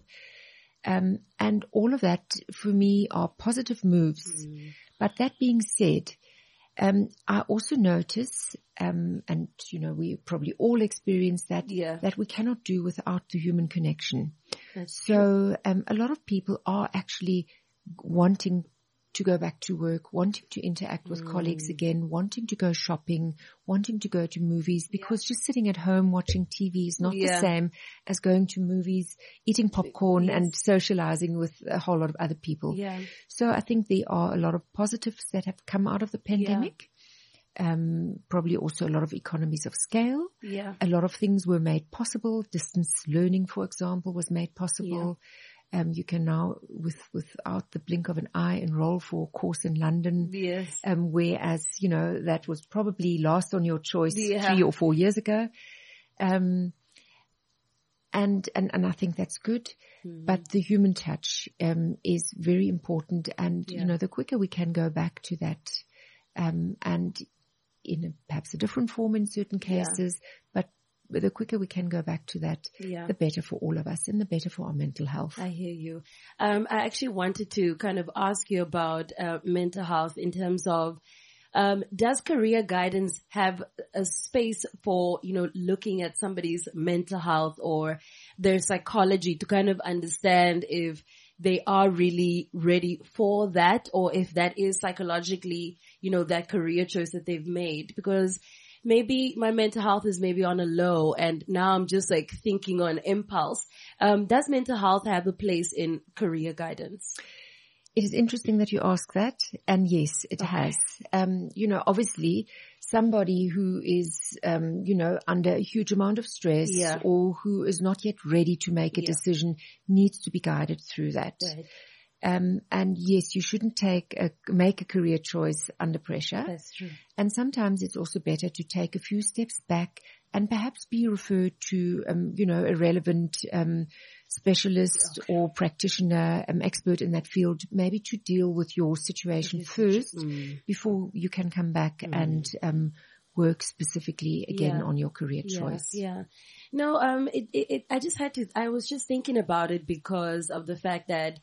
B: Um, and all of that for me are positive moves.
A: Mm.
B: But that being said, um, I also notice, um, and you know, we probably all experience that,
A: yeah.
B: that we cannot do without the human connection.
A: That's
B: so,
A: true.
B: um, a lot of people are actually wanting to go back to work, wanting to interact with
A: mm.
B: colleagues again, wanting to go shopping, wanting to go to movies, because yeah. just sitting at home watching T V is not
A: yeah.
B: the same as going to movies, eating popcorn yes. and socializing with a whole lot of other people.
A: Yeah.
B: So I think there are a lot of positives that have come out of the pandemic. Yeah. Um, probably also a lot of economies of scale.
A: Yeah.
B: A lot of things were made possible. Distance learning, for example, was made possible. Yeah. Um, you can now, with, without the blink of an eye, enroll for a course in London.
A: Yes.
B: Um, whereas, you know, that was probably last on your choice
A: yeah.
B: three or four years ago. Um, and, and, and I think that's good. Mm. But the human touch, um, is very important. And, yeah. you know, the quicker we can go back to that, um, and in a, perhaps a different form in certain cases, yeah. but the quicker we can go back to that,
A: yeah.
B: the better for all of us and the better for our mental health.
A: I hear you. Um, I actually wanted to kind of ask you about uh, mental health in terms of, um, does career guidance have a space for, you know, looking at somebody's mental health or their psychology to kind of understand if they are really ready for that or if that is psychologically, you know, that career choice that they've made? Because maybe my mental health is maybe on a low and now I'm just like thinking on impulse. Um, does mental health have a place in career guidance?
B: It is interesting that you ask that. And yes, it okay. has. Um, you know, obviously somebody who is, um, you know, under a huge amount of stress
A: yeah.
B: or who is not yet ready to make a yeah. decision needs to be guided through that.
A: Right.
B: Um, and yes, you shouldn't take a, make a career choice under pressure.
A: That's true.
B: And sometimes it's also better to take a few steps back and perhaps be referred to, um, you know, a relevant, um, specialist okay. or practitioner, um, expert in that field, maybe to deal with your situation first
A: mm.
B: before you can come back mm. and, um, work specifically again
A: yeah.
B: on your career
A: yeah.
B: choice.
A: Yeah. No, um, it, it, it, I just had to, I was just thinking about it because of the fact that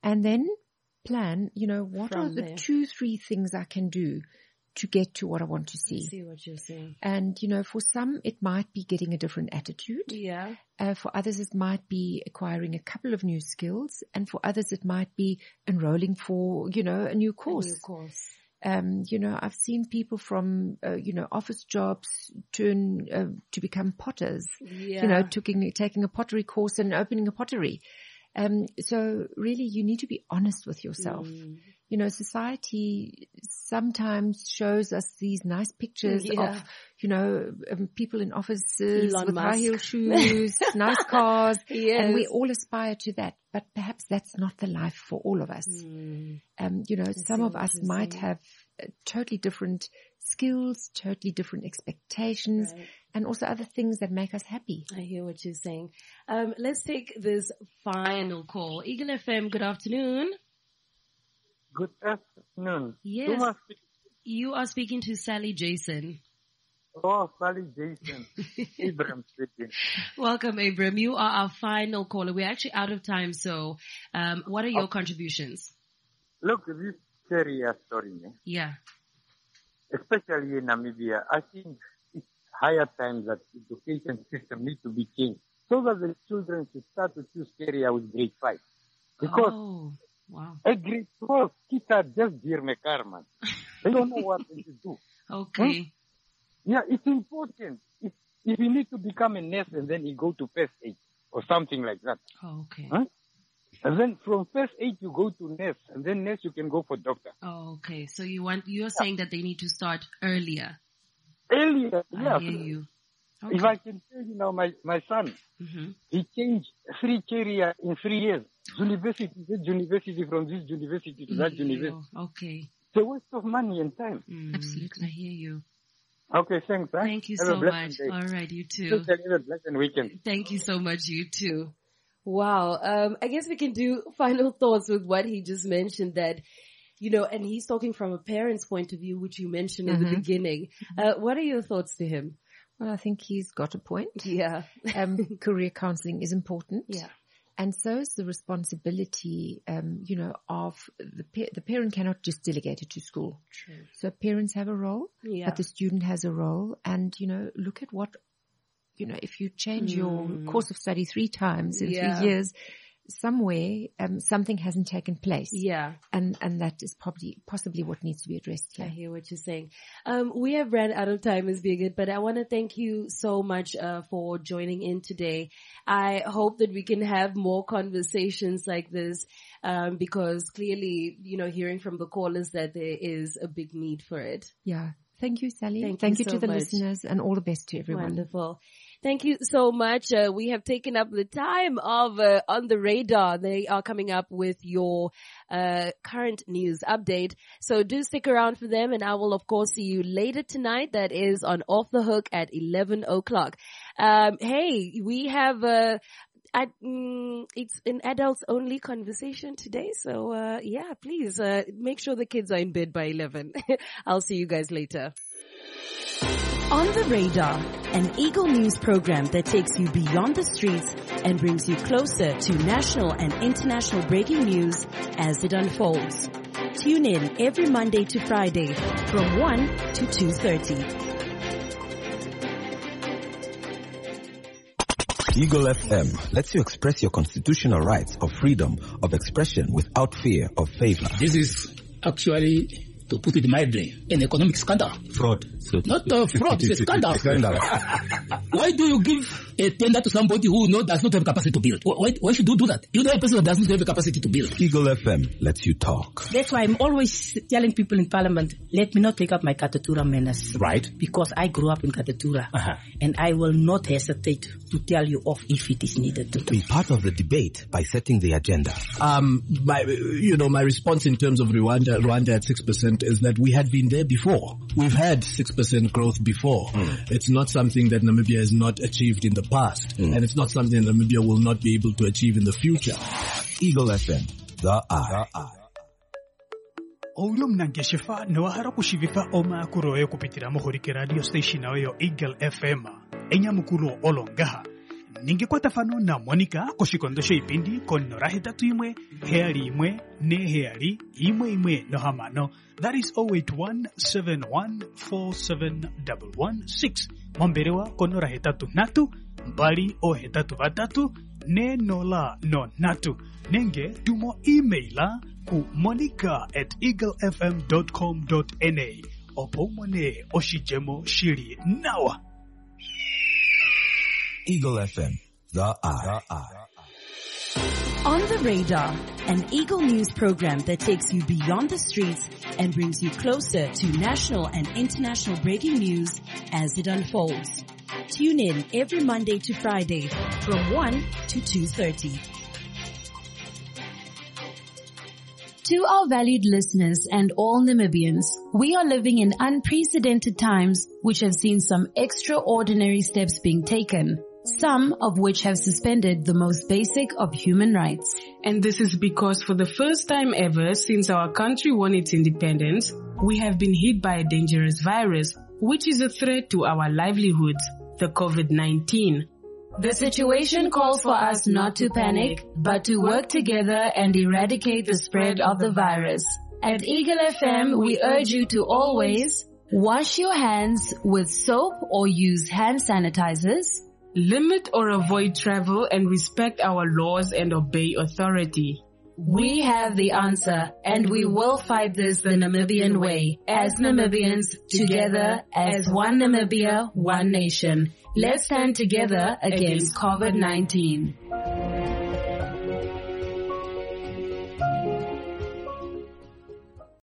B: And then plan, you know, what
A: From
B: are the
A: there.
B: two, three things I can do to get to what I want to see.
A: I see what you're saying.
B: And, you know, for some, it might be getting a different attitude.
A: Yeah.
B: Uh, for others, it might be acquiring a couple of new skills. And for others, it might be enrolling for, you know, a new course.
A: A new course.
B: Um, you know, I've seen people from, uh, you know, office jobs turn uh, to become potters.
A: Yeah.
B: You know, taking, taking a pottery course and opening a pottery. Um, so really you need to be honest with yourself.
A: Mm.
B: You know, society sometimes shows us these nice pictures
A: Yeah.
B: of, you know, um, people in offices
A: Elon
B: with
A: Musk.
B: high heel shoes, nice cars,
A: Yes.
B: and we all aspire to that. But perhaps that's not the life for all of us.
A: Mm.
B: Um, you know,
A: I
B: some
A: see
B: of
A: what
B: us
A: you're
B: might
A: saying.
B: have uh, totally different skills, totally different expectations,
A: Right.
B: and also other things that make us happy.
A: I hear what you're saying. Um, let's take this final call. Eagle F M, good afternoon.
L: Good afternoon.
A: Yes.
L: Who am I speaking
A: You are speaking to Sally Jason.
L: to? Oh, Sally Jason. Ibrahim speaking.
A: Welcome, Abram. You are our final caller. We're actually out of time, so um, what are your
L: Okay.
A: contributions?
L: Look, this serious story, man.
A: Yeah.
L: Especially in Namibia, I think it's higher time that education system needs to be changed so that the children should start to choose career with grade five. Because
A: Oh, wow.
L: at grade twelve, kids are just dear mekar, man. They don't know what they should do.
A: Okay.
L: Yeah, it's important. If, if you need to become a nurse and then you go to first aid or something like that.
A: Oh, okay.
L: Huh? And then from first aid you go to nurse, and then nurse you can go for doctor.
A: Oh, okay. So you want, you're saying that they need to start earlier.
L: Earlier, yeah.
A: I hear you.
L: If I can tell you now, my, my son,
A: Mm-hmm.
L: he changed three career in three years. University, this university, from this university to that university.
A: Okay.
L: It's a waste of money and time.
A: Absolutely. I hear you.
L: Okay, thanks. Huh?
A: Thank you
L: Have
A: so
L: a blessed
A: much.
L: day.
A: All right, you too.
L: Totally have a blessed weekend.
A: Thank you so much, you too. Wow. Um, I guess we can do final thoughts with what he just mentioned that, you know, and he's talking from a parent's point of view, which you mentioned in the
B: Mhm.
A: beginning. Uh, what are your thoughts to him?
B: Well, I think he's got a point.
A: Yeah.
B: Um, career counseling is important.
A: Yeah.
B: And so is the responsibility, um, you know, of the pa- the parent cannot just delegate it to school.
A: True.
B: So parents have a role,
A: Yeah.
B: but the student has a role. And, you know, look at what, you know, if you change
A: Mm.
B: your course of study three times in
A: Yeah.
B: three years, somewhere, um, something hasn't taken place.
A: Yeah.
B: And, and that is probably, possibly what needs to be addressed
A: I
B: here.
A: hear what you're saying. Um, we have ran out of time, Miz Birgit, but I want to thank you so much uh, for joining in today. I hope that we can have more conversations like this um, because clearly, you know, hearing from the callers that there is a big need for it.
B: Yeah. Thank you, Sally.
A: Thank
B: Thank,
A: you
B: you,
A: so
B: to the
A: much.
B: listeners, and all the best to everyone.
A: Wonderful. Thank you so much. Uh, we have taken up the time of uh, On the Radar. They are coming up with your uh, current news update. So do stick around for them, and I will, of course, see you later tonight. That is on Off the Hook at eleven o'clock. Um, hey, we have... Uh, I, mm, it's an adults only conversation today. So, uh, yeah, please, uh, make sure the kids are in bed by eleven. I'll see you guys later.
M: On the Radar, an Eagle News program that takes you beyond the streets and brings you closer to national and international breaking news as it unfolds. Tune in every Monday to Friday from one to two thirty.
E: Eagle F M lets you express your constitutional rights of freedom of expression without fear of favor.
F: This is actually, to put it mildly, an economic scandal.
E: Fraud.
F: Not a fraud, it's a scandal.
E: Scandal.
F: Why do you give a tender to somebody who no, does not have capacity to build? Why, why should you do that? You know a person that does not have the capacity to build.
E: Eagle F M lets you talk.
G: That's why I'm always telling people in Parliament, let me not take up my Katatura menace.
F: Right.
G: Because I grew up in Katatura.
F: Uh-huh.
G: And I will not hesitate to tell you off if it is needed to.
E: Be part of the debate by setting the agenda.
H: Um, my, you know, my response in terms of Rwanda, Rwanda at six percent is that we had been there before. We've had six percent growth before. Mm. It's not something that Namibia has not achieved in the past. Mm. And it's not something Namibia will not be able to achieve in the future.
E: Eagle F M, the eye.
D: Ouyo mnangeshifa niwahara kushivifa oma kuroyo kupitira mohorike radio station ayo Eagle F M. Enya mukulu olongaha. ningekwata fano na Monica koshikondosha ipindi kono rahitatu imwe heali imwe ne heali imwe imwe no hamano. That is zero eight one seven one four seven one one six. Momberewa kono rahitatu natu mbali o hetatu vatatu ne nola no natu. Nenge tumo emaila ku monica at eaglefm dot com dot na. Opo mone oshijemo shiri nawa.
E: Eagle F M, the eye.
M: On the Radar, an Eagle News program that takes you beyond the streets and brings you closer to national and international breaking news as it unfolds. Tune in every Monday to Friday from one to two thirty.
I: To our valued listeners and all Namibians, we are living in unprecedented times which have seen some extraordinary steps being taken, some of which have suspended the most basic of human rights.
J: And this is because for the first time ever since our country won its independence, we have been hit by a dangerous virus, which is a threat to our livelihoods, the COVID nineteen.
I: The situation calls for us not to panic, but to work together and eradicate the spread of the virus. At Eagle F M, we urge you to always wash your hands with soap or use hand sanitizers,
J: limit or avoid travel, and respect our laws and obey authority.
I: We have the answer, and we will fight this the Namibian way. As Namibians, together as one Namibia, one nation. Let's stand together against COVID nineteen.